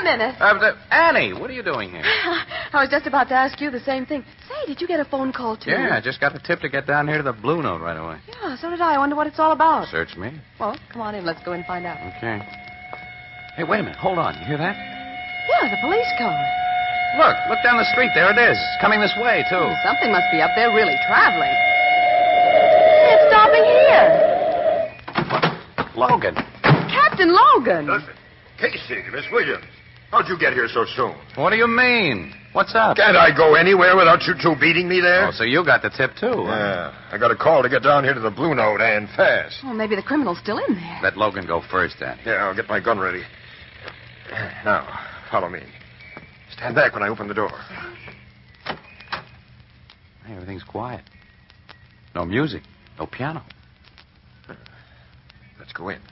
minute. Annie, what are you doing here? I was just about to ask you the same thing. Say, did you get a phone call, too? Yeah, I just got the tip to get down here to the Blue Note right away. Yeah, so did I. I wonder what it's all about. Search me. Well, come on in. Let's go in and find out. Okay. Hey, wait a minute. Hold on. You hear that? Yeah, the police car. Look down the street. There it is. It's coming this way, too. Something must be up there really traveling. It's stopping here. Logan. Captain Logan. Casey, Miss Williams. How'd you get here so soon? What do you mean? What's up? Can't I go anywhere without you two beating me there? Oh, so you got the tip, too. Yeah. I got a call to get down here to the Blue Note and fast. Well, maybe the criminal's still in there. Let Logan go first, Annie. Yeah, I'll get my gun ready. Now, follow me. Stand back when I open the door. Hey, everything's quiet. No music. No piano. Let's go in.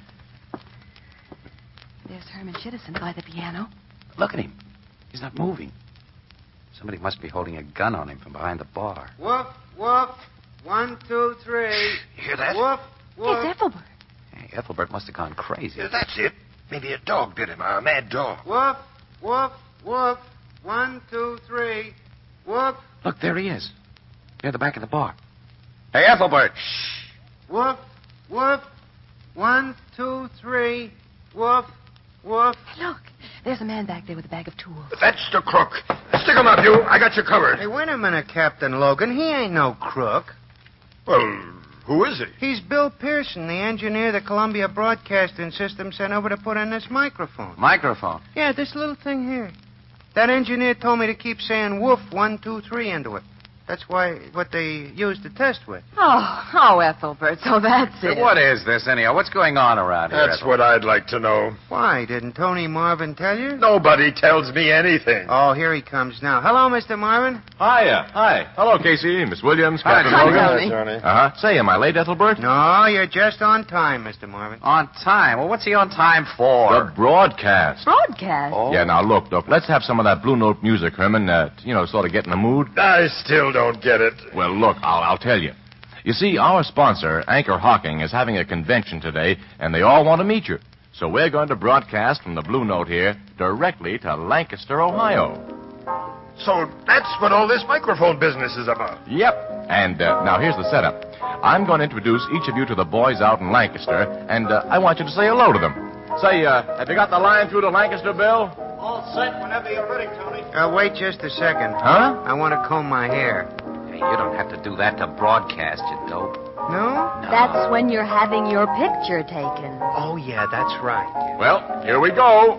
There's Herman Chittison by the piano. Look at him. He's not moving. Somebody must be holding a gun on him from behind the bar. Woof, woof. 1, 2, 3. You hear that? Woof, woof. It's Ethelbert. Hey, Ethelbert must have gone crazy. Yeah, that's it. Maybe a dog bit him, a mad dog. Woof, woof, woof. 1, 2, 3. Woof, Look, there he is. Near the back of the bar. Hey, Ethelbert. Shh. woof, woof. 1, 2, 3. Woof, woof. Hey, look. There's a man back there with a bag of tools. That's the crook. Stick him up, you. I got you covered. Hey, wait a minute, Captain Logan. He ain't no crook. Well, who is he? He's Bill Pearson, the engineer the Columbia Broadcasting System sent over to put in this microphone. Microphone. Yeah, this little thing here. That engineer told me to keep saying woof 1, 2, 3 into it. That's what they used to test with. Oh, Ethelbert, so that's it. What is this, anyhow? What's going on around here? That's what I'd like to know. Why, didn't Tony Marvin tell you? Nobody tells me anything. Oh, here he comes now. Hello, Mr. Marvin. Hiya. Hi. Hello, Casey, Miss Williams, Hi, Captain Tony. Logan. Uh-huh. Say, am I late, Ethelbert? No, you're just on time, Mr. Marvin. On time. Well, what's he on time for? The broadcast. Broadcast? Oh. Yeah, now, look. Let's have some of that Blue Note music, Herman, sort of get in the mood. I still don't get it. Well, look, I'll tell you. You see, our sponsor, Anchor Hawking, is having a convention today, and they all want to meet you. So we're going to broadcast from the Blue Note here directly to Lancaster, Ohio. So that's what all this microphone business is about. Yep. And now here's the setup. I'm going to introduce each of you to the boys out in Lancaster, and I want you to say hello to them. Say, have you got the line through to Lancaster, Bill? All set whenever you're ready, Tony. Wait just a second. Huh? I want to comb my hair. Hey, you don't have to do that to broadcast, you dope. No? That's when you're having your picture taken. Oh, yeah, that's right. Well, here we go.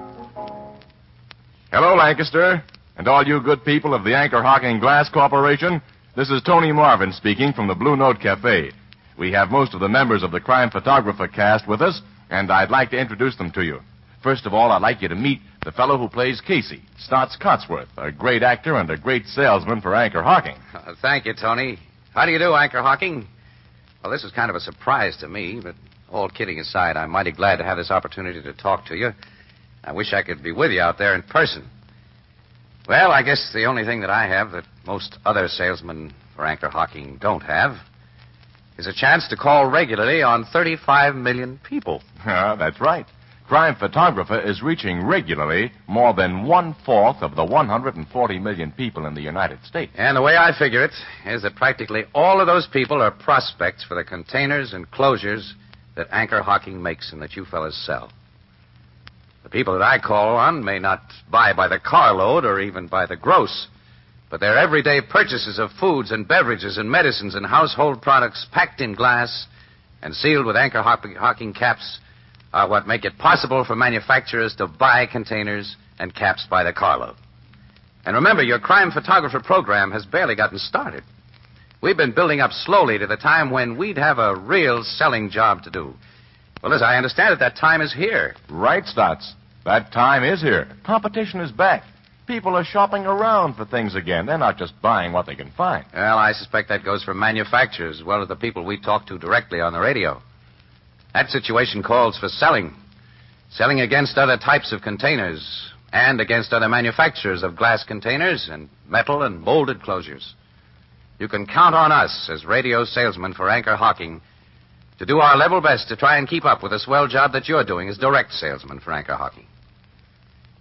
Hello, Lancaster, and all you good people of the Anchor Hawking Glass Corporation. This is Tony Marvin speaking from the Blue Note Cafe. We have most of the members of the Crime Photographer cast with us, and I'd like to introduce them to you. First of all, I'd like you to meet the fellow who plays Casey, Stotts Cotsworth, a great actor and a great salesman for Anchor Hawking. Thank you, Tony. How do you do, Anchor Hawking? Well, this is kind of a surprise to me, but all kidding aside, I'm mighty glad to have this opportunity to talk to you. I wish I could be with you out there in person. Well, I guess the only thing that I have that most other salesmen for Anchor Hawking don't have is a chance to call regularly on 35 million people. That's right. Crime Photographer is reaching regularly more than 1/4 of the 140 million people in the United States. And the way I figure it is that practically all of those people are prospects for the containers and closures that Anchor Hawking makes and that you fellas sell. The people that I call on may not buy by the carload or even by the gross, but their everyday purchases of foods and beverages and medicines and household products packed in glass and sealed with Anchor Hawking caps are what make it possible for manufacturers to buy containers and caps by the carload. And remember, your Crime Photographer program has barely gotten started. We've been building up slowly to the time when we'd have a real selling job to do. Well, as I understand it, that time is here. Right, Stotts. That time is here. Competition is back. People are shopping around for things again. They're not just buying what they can find. Well, I suspect that goes for manufacturers as well as the people we talk to directly on the radio. That situation calls for selling. Selling against other types of containers and against other manufacturers of glass containers and metal and molded closures. You can count on us as radio salesmen for Anchor Hawking to do our level best to try and keep up with the swell job that you're doing as direct salesman for Anchor Hawking.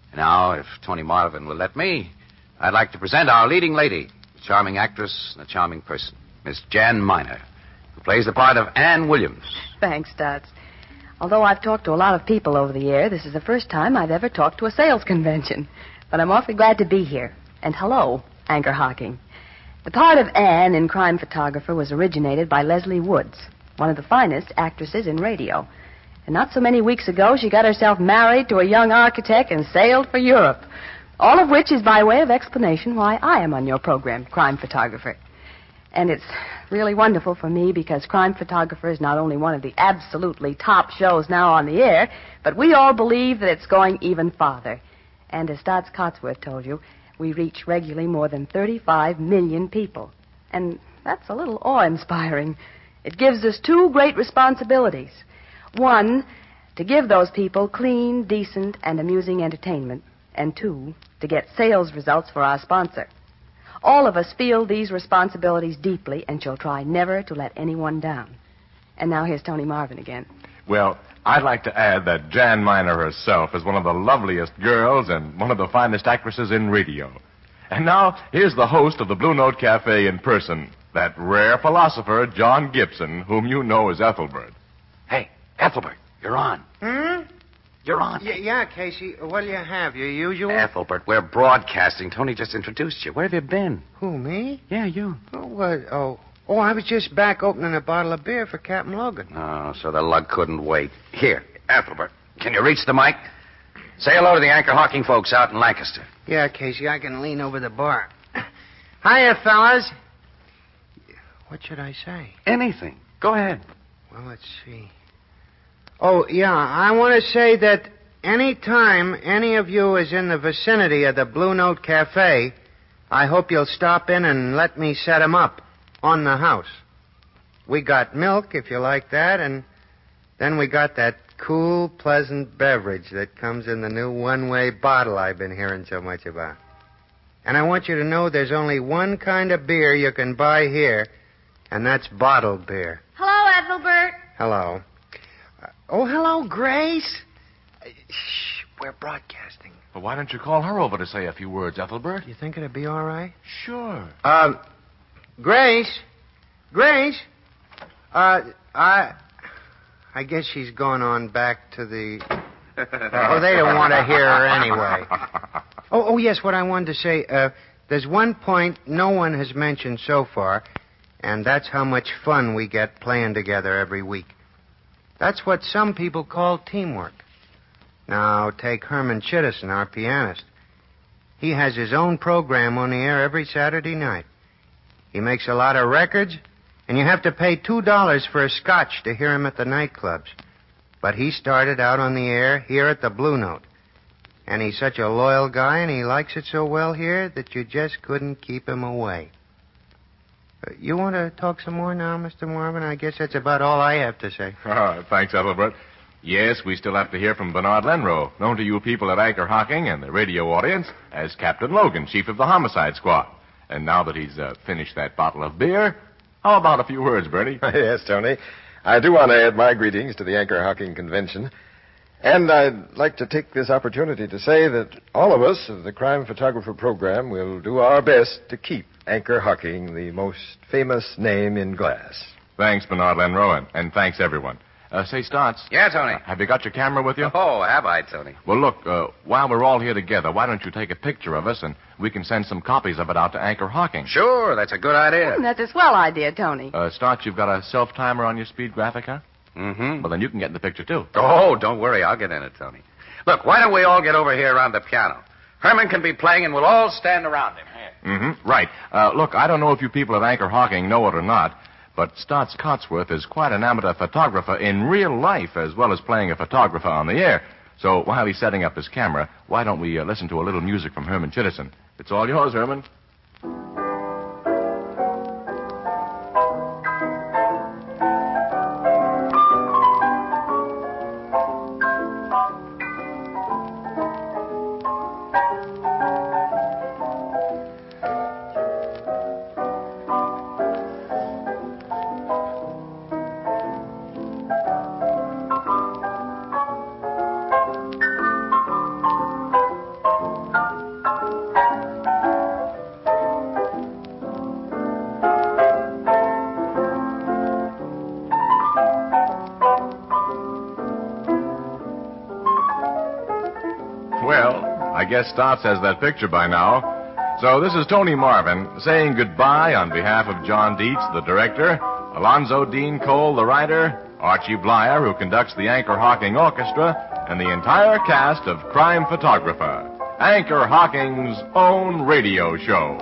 Now, if Tony Marvin will let me, I'd like to present our leading lady, a charming actress and a charming person, Miss Jan Miner, who plays the part of Ann Williams. Thanks, Stutz. Although I've talked to a lot of people over the year, this is the first time I've ever talked to a sales convention. But I'm awfully glad to be here. And hello, Anchor Hocking. The part of Anne in Crime Photographer was originated by Leslie Woods, one of the finest actresses in radio. And not so many weeks ago, she got herself married to a young architect and sailed for Europe. All of which is by way of explanation why I am on your program, Crime Photographer. And it's really wonderful for me because Crime Photographer is not only one of the absolutely top shows now on the air, but we all believe that it's going even farther. And as Stotts Cotsworth told you, we reach regularly more than 35 million people. And that's a little awe-inspiring. It gives us two great responsibilities. One, to give those people clean, decent, and amusing entertainment. And two, to get sales results for our sponsor. All of us feel these responsibilities deeply and shall try never to let anyone down. And now here's Tony Marvin again. Well, I'd like to add that Jan Miner herself is one of the loveliest girls and one of the finest actresses in radio. And now, here's the host of the Blue Note Cafe in person, that rare philosopher, John Gibson, whom you know as Ethelbert. Hey, Ethelbert, you're on. You're on. Yeah, Casey. What'll you have? Your usual? Ethelbert, we're broadcasting. Tony just introduced you. Where have you been? Who, me? Yeah, you. Oh, what? Oh, I was just back opening a bottle of beer for Captain Logan. Oh, so the lug couldn't wait. Here, Ethelbert, can you reach the mic? Say hello to the Anchor Hocking folks out in Lancaster. Yeah, Casey, I can lean over the bar. Hiya, fellas. What should I say? Anything. Go ahead. Well, let's see. Oh, yeah, I want to say that any time any of you is in the vicinity of the Blue Note Cafe, I hope you'll stop in and let me set 'em up on the house. We got milk, if you like that, and then we got that cool, pleasant beverage that comes in the new one-way bottle I've been hearing so much about. And I want you to know there's only one kind of beer you can buy here, and that's bottled beer. Hello, Ethelbert. Hello. Hello, Grace. Shh, we're broadcasting. Well, why don't you call her over to say a few words, Ethelbert? You think it'd be all right? Sure. Grace? I guess she's gone on back to the... they don't want to hear her anyway. Yes, what I wanted to say, there's one point no one has mentioned so far, and that's how much fun we get playing together every week. That's what some people call teamwork. Now, take Herman Chittison, our pianist. He has his own program on the air every Saturday night. He makes a lot of records, and you have to pay $2 for a scotch to hear him at the nightclubs. But he started out on the air here at the Blue Note. And he's such a loyal guy, and he likes it so well here that you just couldn't keep him away. You want to talk some more now, Mr. Marvin? I guess that's about all I have to say. Thanks, Ethelbert. Yes, we still have to hear from Bernard Lenrow, known to you people at Anchor Hocking and the radio audience as Captain Logan, chief of the homicide squad. And now that he's finished that bottle of beer, how about a few words, Bernie? Yes, Tony. I do want to add my greetings to the Anchor Hocking Convention. And I'd like to take this opportunity to say that all of us of the Crime Photographer program will do our best to keep Anchor Hocking the most famous name in glass. Thanks, Bernard Lenrow, and thanks, everyone. Say, Stotts. Yeah, Tony. Have you got your camera with you? Oh, have I, Tony? Well, look, while we're all here together, why don't you take a picture of us, and we can send some copies of it out to Anchor Hocking. Sure, that's a good idea. That's a swell idea, Tony. Stotts, you've got a self-timer on your speed graphic, huh? Mm-hmm. Well, then you can get in the picture, too. Oh, don't worry. I'll get in it, Tony. Look, why don't we all get over here around the piano? Herman can be playing, and we'll all stand around him. Mm-hmm. Right. Look, I don't know if you people at Anchor Hocking know it or not, but Stotts Cotsworth is quite an amateur photographer in real life as well as playing a photographer on the air. So while he's setting up his camera, why don't we listen to a little music from Herman Chittison? It's all yours, Herman. guess Stott has that picture by now. So this is Tony Marvin saying goodbye on behalf of John Dietz, the director, Alonzo Dean Cole, the writer, Archie Blyer, who conducts the Anchor Hocking Orchestra, and the entire cast of Crime Photographer, Anchor Hocking's own radio show.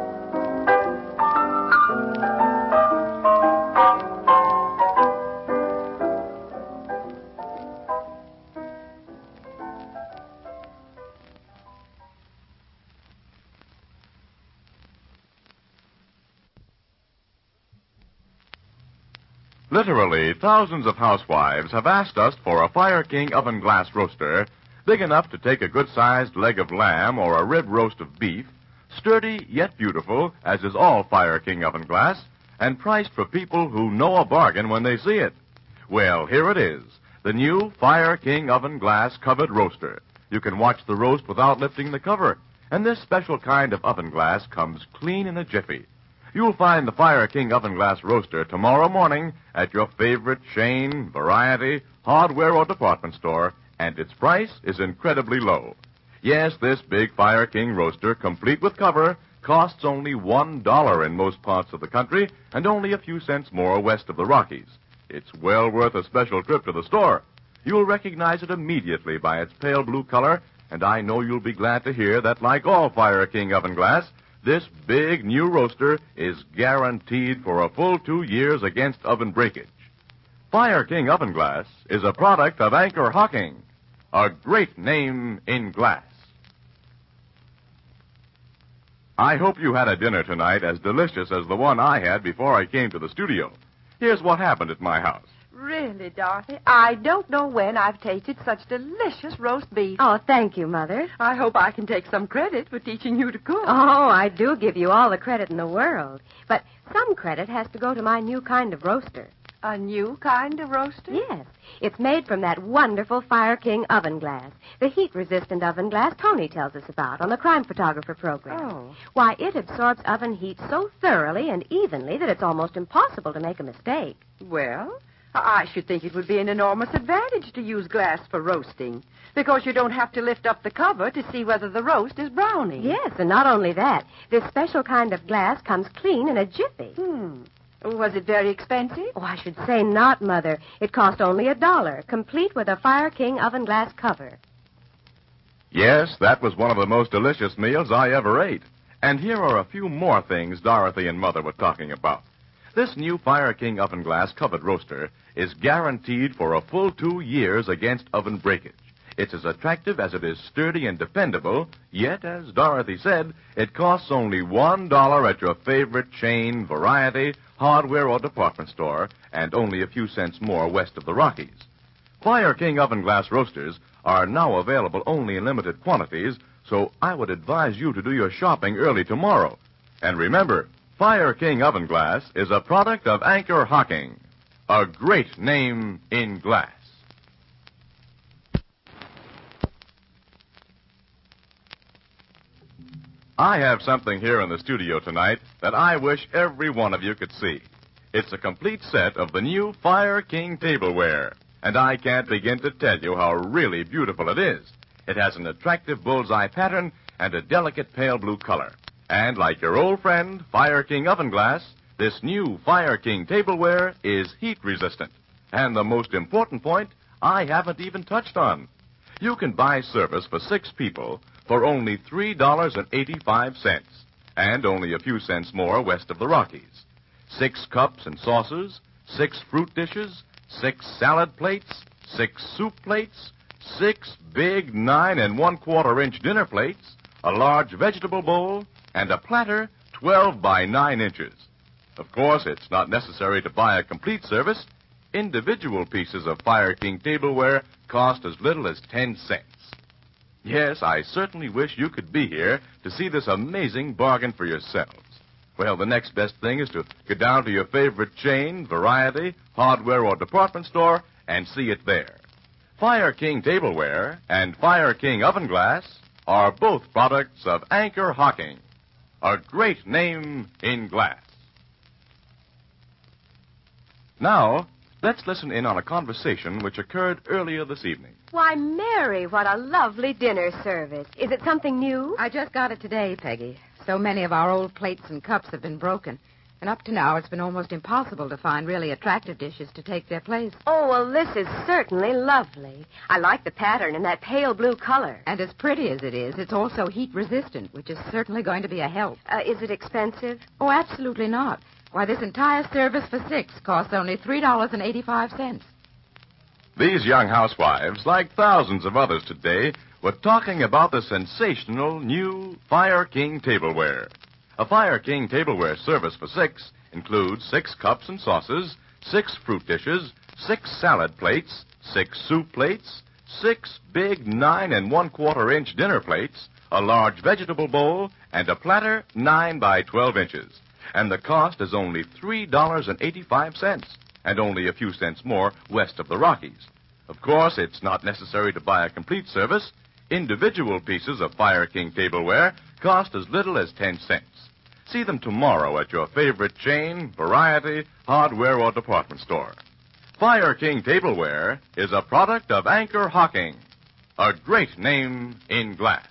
Literally, thousands of housewives have asked us for a Fire King oven glass roaster big enough to take a good-sized leg of lamb or a rib roast of beef, sturdy yet beautiful, as is all Fire King oven glass, and priced for people who know a bargain when they see it. Well, here it is, the new Fire King oven glass covered roaster. You can watch the roast without lifting the cover, and this special kind of oven glass comes clean in a jiffy. You'll find the Fire King oven glass roaster tomorrow morning at your favorite chain, variety, hardware, or department store, and its price is incredibly low. Yes, this big Fire King roaster, complete with cover, costs only $1 in most parts of the country and only a few cents more west of the Rockies. It's well worth a special trip to the store. You'll recognize it immediately by its pale blue color, and I know you'll be glad to hear that, like all Fire King oven glass, this big new roaster is guaranteed for a full 2 years against oven breakage. Fire King oven glass is a product of Anchor Hocking, a great name in glass. I hope you had a dinner tonight as delicious as the one I had before I came to the studio. Here's what happened at my house. Really, Dorothy, I don't know when I've tasted such delicious roast beef. Oh, thank you, Mother. I hope I can take some credit for teaching you to cook. Oh, I do give you all the credit in the world. But some credit has to go to my new kind of roaster. A new kind of roaster? Yes. It's made from that wonderful Fire King oven glass, the heat-resistant oven glass Tony tells us about on the Crime Photographer program. Oh. Why, it absorbs oven heat so thoroughly and evenly that it's almost impossible to make a mistake. Well, I should think it would be an enormous advantage to use glass for roasting, because you don't have to lift up the cover to see whether the roast is browning. Yes, and not only that, this special kind of glass comes clean in a jiffy. Was it very expensive? Oh, I should say not, Mother. It cost only $1, complete with a Fire King oven glass cover. Yes, that was one of the most delicious meals I ever ate. And here are a few more things Dorothy and Mother were talking about. This new Fire King oven glass covered roaster is guaranteed for a full 2 years against oven breakage. It's as attractive as it is sturdy and dependable, yet, as Dorothy said, it costs only $1 at your favorite chain, variety, hardware, or department store, and only a few cents more west of the Rockies. Fire King oven glass roasters are now available only in limited quantities, so I would advise you to do your shopping early tomorrow. And remember, Fire King oven glass is a product of Anchor Hocking, a great name in glass. I have something here in the studio tonight that I wish every one of you could see. It's a complete set of the new Fire King tableware, and I can't begin to tell you how really beautiful it is. It has an attractive bullseye pattern and a delicate pale blue color. And like your old friend, Fire King oven glass, this new Fire King tableware is heat resistant. And the most important point, I haven't even touched on. You can buy service for 6 people for only $3.85, and only a few cents more west of the Rockies. 6 cups and saucers, 6 fruit dishes, 6 salad plates, 6 soup plates, 6 big 9 1/4-inch dinner plates, a large vegetable bowl, and a platter 12 by 9 inches. Of course, it's not necessary to buy a complete service. Individual pieces of Fire King tableware cost as little as 10 cents. Yes, I certainly wish you could be here to see this amazing bargain for yourselves. Well, the next best thing is to go down to your favorite chain, variety, hardware, or department store and see it there. Fire King tableware and Fire King oven glass are both products of Anchor Hocking, a great name in glass. Now, Let's listen in on a conversation which occurred earlier this evening. Why, Mary, what a lovely dinner service. Is it something new? I just got it today, Peggy. So many of our old plates and cups have been broken. And up to now, it's been almost impossible to find really attractive dishes to take their place. Oh, well, this is certainly lovely. I like the pattern and that pale blue color. And as pretty as it is, it's also heat-resistant, which is certainly going to be a help. Is it expensive? Oh, absolutely not. Why, this entire service for 6 costs only $3.85. These young housewives, like thousands of others today, were talking about the sensational new Fire King tableware. A Fire King tableware service for 6 includes 6 cups and saucers, 6 fruit dishes, 6 salad plates, 6 soup plates, 6 big 9 1/4-inch dinner plates, a large vegetable bowl, and a platter 9 by 12 inches. And the cost is only $3.85, and only a few cents more west of the Rockies. Of course, it's not necessary to buy a complete service. Individual pieces of Fire King tableware cost as little as 10 cents. See them tomorrow at your favorite chain, variety, hardware, or department store. Fire King tableware is a product of Anchor Hocking, a great name in glass.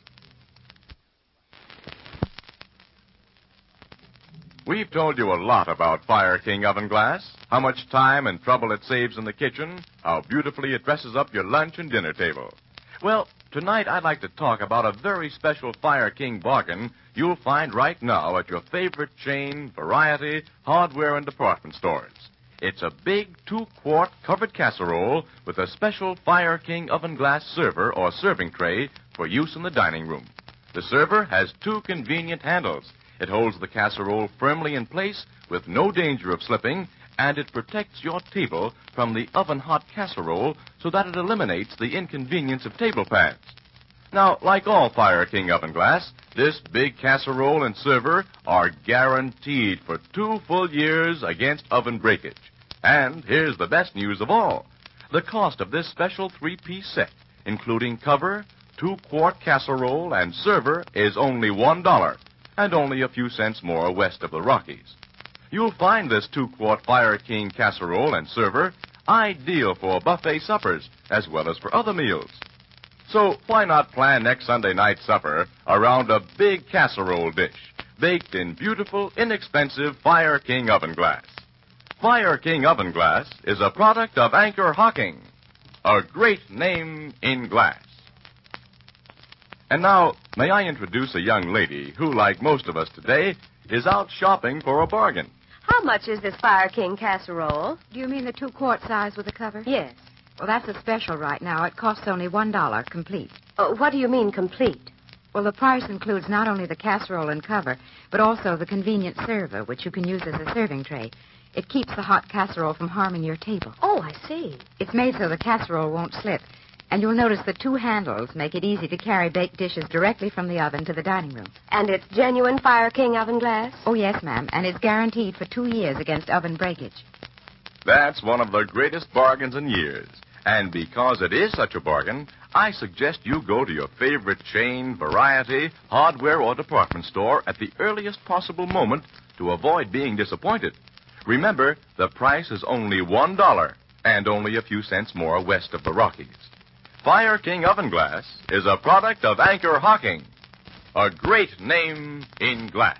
We've told you a lot about Fire King oven glass, how much time and trouble it saves in the kitchen, how beautifully it dresses up your lunch and dinner table. Well, tonight I'd like to talk about a very special Fire King bargain you'll find right now at your favorite chain, variety, hardware, and department stores. It's a big 2-quart covered casserole with a special Fire King oven glass server or serving tray for use in the dining room. The server has 2 convenient handles. It holds the casserole firmly in place with no danger of slipping, and it protects your table from the oven-hot casserole so that it eliminates the inconvenience of table pads. Now, like all Fire King oven glass, this big casserole and server are guaranteed for 2 full years against oven breakage. And here's the best news of all. The cost of this special 3-piece set, including cover, 2-quart casserole, and server, is only $1, and only a few cents more west of the Rockies. You'll find this 2-quart Fire King casserole and server ideal for buffet suppers as well as for other meals. So why not plan next Sunday night supper around a big casserole dish baked in beautiful, inexpensive Fire King oven glass? Fire King oven glass is a product of Anchor Hocking, a great name in glass. And now, may I introduce a young lady who, like most of us today, is out shopping for a bargain. How much is this Fire King casserole? Do you mean the 2-quart size with the cover? Yes. Well, that's a special right now. It costs only $1 complete. What do you mean complete? Well, the price includes not only the casserole and cover, but also the convenient server, which you can use as a serving tray. It keeps the hot casserole from harming your table. Oh, I see. It's made so the casserole won't slip. And you'll notice the 2 handles make it easy to carry baked dishes directly from the oven to the dining room. And it's genuine Fire King oven glass? Oh, yes, ma'am. And it's guaranteed for 2 years against oven breakage. That's one of the greatest bargains in years. And because it is such a bargain, I suggest you go to your favorite chain, variety, hardware, or department store at the earliest possible moment to avoid being disappointed. Remember, the price is only $1 and only a few cents more west of the Rockies. Fire King oven glass is a product of Anchor Hocking, a great name in glass.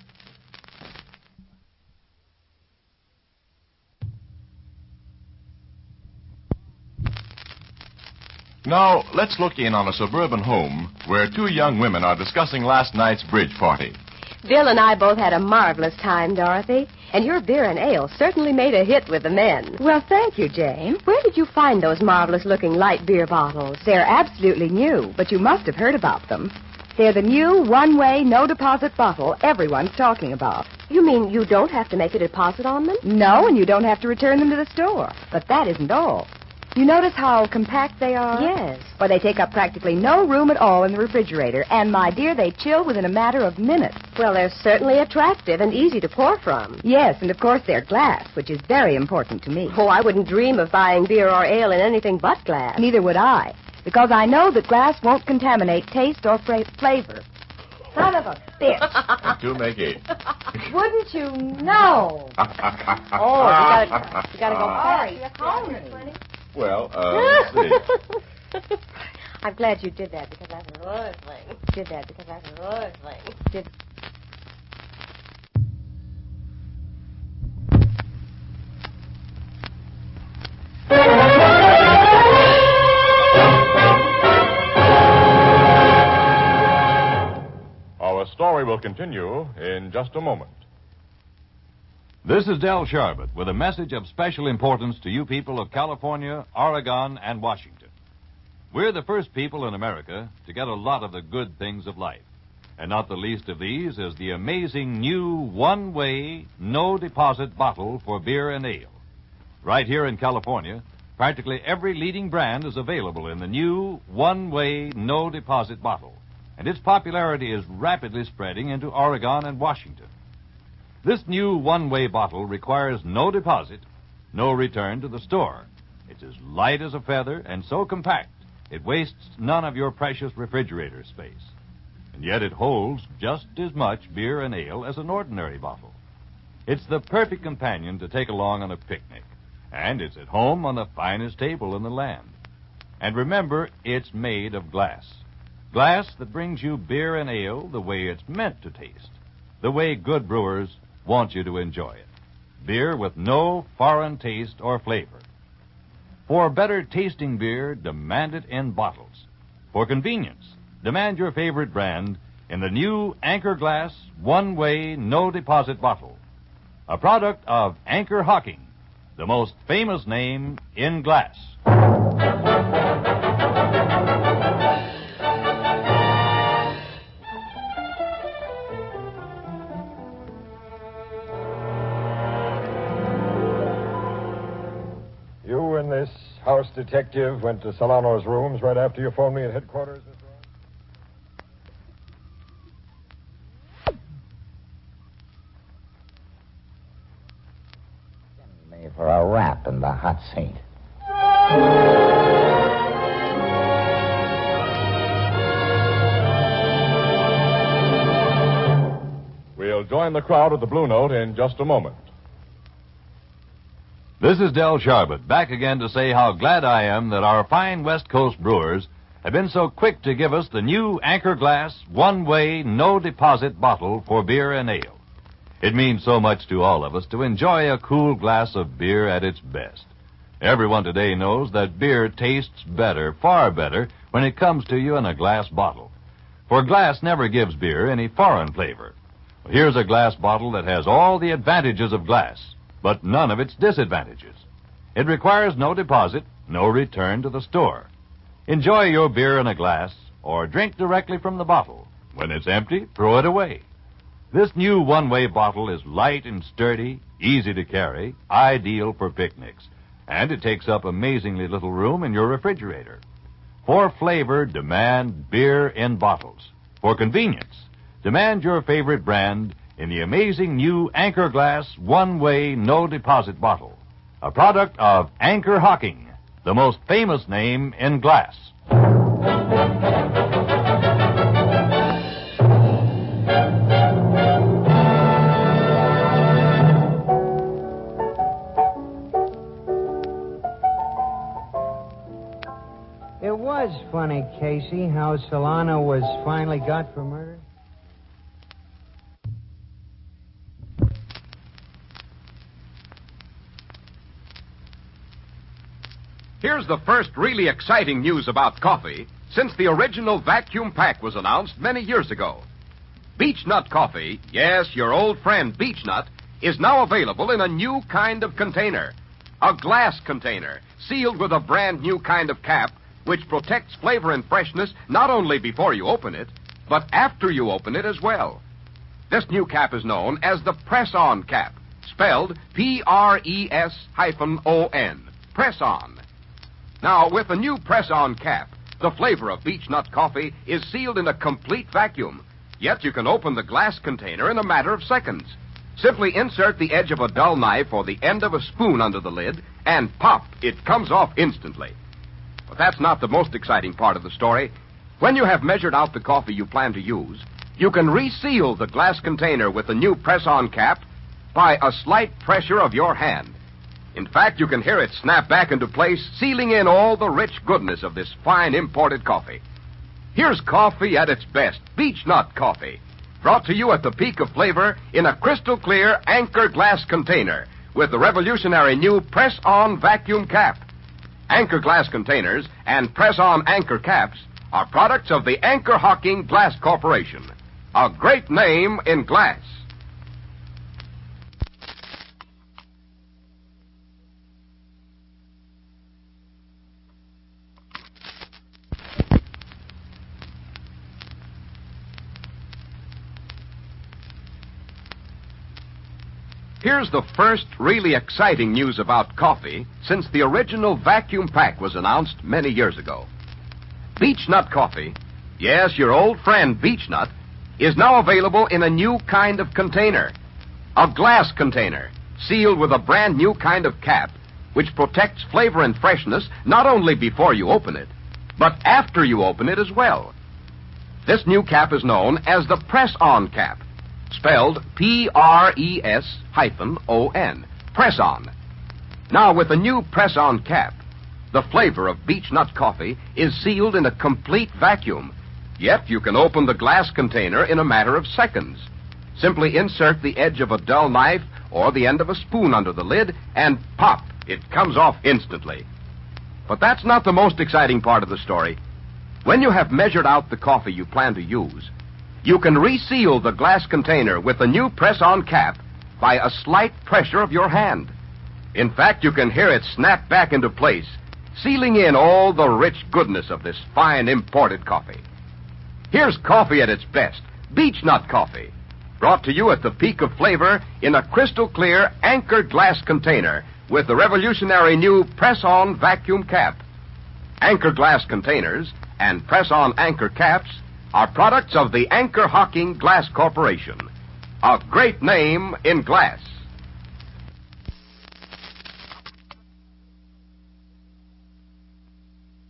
Now, let's look in on a suburban home where 2 young women are discussing last night's bridge party. Bill and I both had a marvelous time, Dorothy. And your beer and ale certainly made a hit with the men. Well, thank you, Jane. Where did you find those marvelous-looking light beer bottles? They're absolutely new, but you must have heard about them. They're the new one-way, no-deposit bottle everyone's talking about. You mean you don't have to make a deposit on them? No, and you don't have to return them to the store. But that isn't all. You notice how compact they are? Yes. Well, they take up practically no room at all in the refrigerator. And, my dear, they chill within a matter of minutes. Well, they're certainly attractive and easy to pour from. Yes, and of course they're glass, which is very important to me. Oh, I wouldn't dream of buying beer or ale in anything but glass. Neither would I, because I know that glass won't contaminate taste or flavor. Son of a bitch. 2 make 8. Wouldn't you know? Oh, you gotta go Hurry, Tony. Well, let's see. I'm glad you did that because that's a good thing. Did that because that's a good thing. Did. Our story will continue in just a moment. This is Del Sharbutt with a message of special importance to you people of California, Oregon, and Washington. We're the first people in America to get a lot of the good things of life. And not the least of these is the amazing new one-way, no-deposit bottle for beer and ale. Right here in California, practically every leading brand is available in the new one-way, no-deposit bottle. And its popularity is rapidly spreading into Oregon and Washington. This new one-way bottle requires no deposit, no return to the store. It's as light as a feather and so compact, it wastes none of your precious refrigerator space. And yet it holds just as much beer and ale as an ordinary bottle. It's the perfect companion to take along on a picnic. And it's at home on the finest table in the land. And remember, it's made of glass. Glass that brings you beer and ale the way it's meant to taste. The way good brewers want you to enjoy it. Beer with no foreign taste or flavor. For better tasting beer, demand it in bottles. For convenience, demand your favorite brand in the new Anchor Glass one-way, no-deposit bottle. A product of Anchor Hocking, the most famous name in glass. You and this house detective went to Solano's rooms right after you phoned me at headquarters, Mr. Ross? Me for a rap in the hot seat. We'll join the crowd at the Blue Note in just a moment. This is Del Sharbutt, back again to say how glad I am that our fine West Coast brewers have been so quick to give us the new Anchor Glass one-way, no-deposit bottle for beer and ale. It means so much to all of us to enjoy a cool glass of beer at its best. Everyone today knows that beer tastes better, far better, when it comes to you in a glass bottle. For glass never gives beer any foreign flavor. Here's a glass bottle that has all the advantages of glass, but none of its disadvantages. It requires no deposit, no return to the store. Enjoy your beer in a glass or drink directly from the bottle. When it's empty, throw it away. This new one-way bottle is light and sturdy, easy to carry, ideal for picnics, and it takes up amazingly little room in your refrigerator. For flavor, demand beer in bottles. For convenience, demand your favorite brand in the amazing new Anchor Glass one-way, no-deposit bottle. A product of Anchor Hocking, the most famous name in glass. It was funny, Casey, how Solano was finally got for murder. Here's the first really exciting news about coffee since the original vacuum pack was announced many years ago. Beechnut coffee, yes, your old friend Beechnut, is now available in a new kind of container. A glass container, sealed with a brand new kind of cap, which protects flavor and freshness not only before you open it, but after you open it as well. This new cap is known as the Press-On cap, spelled P-R-E-S-O-N, Press-On. Now, with the new Press-On cap, the flavor of Beechnut coffee is sealed in a complete vacuum, yet you can open the glass container in a matter of seconds. Simply insert the edge of a dull knife or the end of a spoon under the lid, and pop, it comes off instantly. But that's not the most exciting part of the story. When you have measured out the coffee you plan to use, You can reseal the glass container with the new press-on cap by a slight pressure of your hand. In fact, you can hear it snap back into place, sealing in all the rich goodness of this fine imported coffee. Here's coffee at its best, Beech Nut Coffee, brought to you at the peak of flavor in a crystal clear Anchor glass container with the revolutionary new press-on vacuum cap. Anchor glass containers and press-on Anchor caps are products of the Anchor Hocking Glass Corporation, a great name in glass. Here's the first really exciting news about coffee since the original vacuum pack was announced many years ago. Beech Nut Coffee, yes, your old friend Beech Nut, is now available in a new kind of container. A glass container, sealed with a brand new kind of cap, which protects flavor and freshness not only before you open it, but after you open it as well. This new cap is known as the press-on cap, spelled P-R-E-S-O-N, press-on. Now, with the new press-on cap, the flavor of Beech Nut Coffee is sealed in a complete vacuum, yet you can open the glass container in a matter of seconds. Simply insert the edge of a dull knife or the end of a spoon under the lid, and pop, it comes off instantly. But that's not the most exciting part of the story. When you have measured out the coffee you plan to use, you can reseal the glass container with the new press-on cap by a slight pressure of your hand. In fact, you can hear it snap back into place, sealing in all the rich goodness of this fine imported coffee. Here's coffee at its best, Beech Nut Coffee, brought to you at the peak of flavor in a crystal clear Anchor glass container with the revolutionary new press-on vacuum cap. Anchor glass containers and press-on Anchor caps are products of the Anchor Hocking Glass Corporation, a great name in glass.